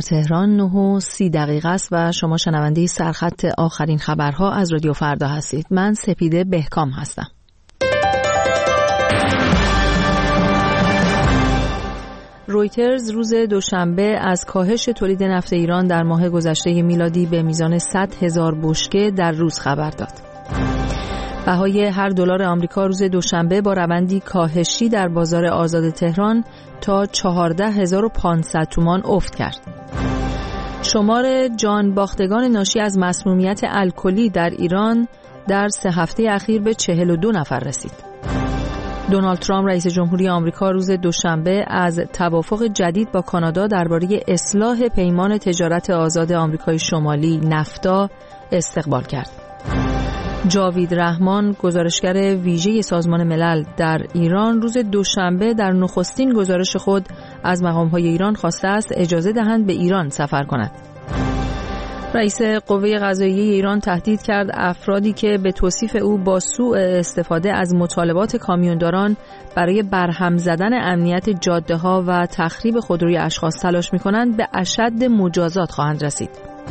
تهران 9:30 است و شما شنونده سرخط آخرین خبرها از رادیو فردا هستید. من سپیده بهکام هستم. رویترز روز دوشنبه از کاهش تولید نفت ایران در ماه گذشته میلادی به میزان 100,000 بشکه در روز خبر داد. بهای هر دلار آمریکا روز دوشنبه با روندی کاهشی در بازار آزاد تهران تا 14,500 تومان افت کرد. شمار جان باختگان ناشی از مسمومیت الکلی در ایران در 3 هفته اخیر به 42 نفر رسید. دونالد ترامپ رئیس جمهوری آمریکا روز دوشنبه از توافق جدید با کانادا درباره اصلاح پیمان تجارت آزاد آمریکای شمالی نفتا استقبال کرد. جاوید رحمان گزارشگر ویژه سازمان ملل در ایران روز دوشنبه در نخستین گزارش خود از مقام‌های ایران خواسته است اجازه دهند به ایران سفر کند. رئیس قوه قضاییه ایران تهدید کرد افرادی که به توصیف او با سوء استفاده از مطالبات کامیونداران برای برهم زدن امنیت جاده‌ها و تخریب خودروی اشخاص تلاش می‌کنند به اشد مجازات خواهند رسید.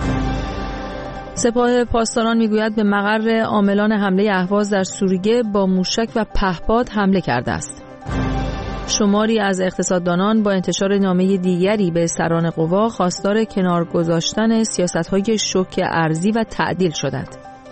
سپاه پاسداران میگوید به مقر عاملان حمله اهواز در سوریه با موشک و پهپاد حمله کرده است. شماری از اقتصاددانان با انتشار نامه دیگری به سران قوا خواستار کنار گذاشتن سیاست‌های شوک ارضی و تعدیل شدند.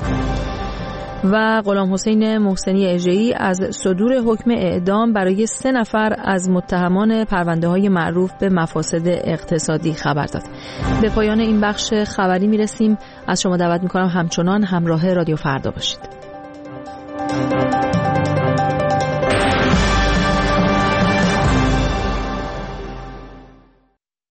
و غلام حسین محسنی اژه‌ای از صدور حکم اعدام برای 3 نفر از متهمان پرونده‌های معروف به مفاسد اقتصادی خبر داد. به پایان این بخش خبری میرسیم. از شما دعوت می‌کنم همچنان همراه رادیو فردا باشید.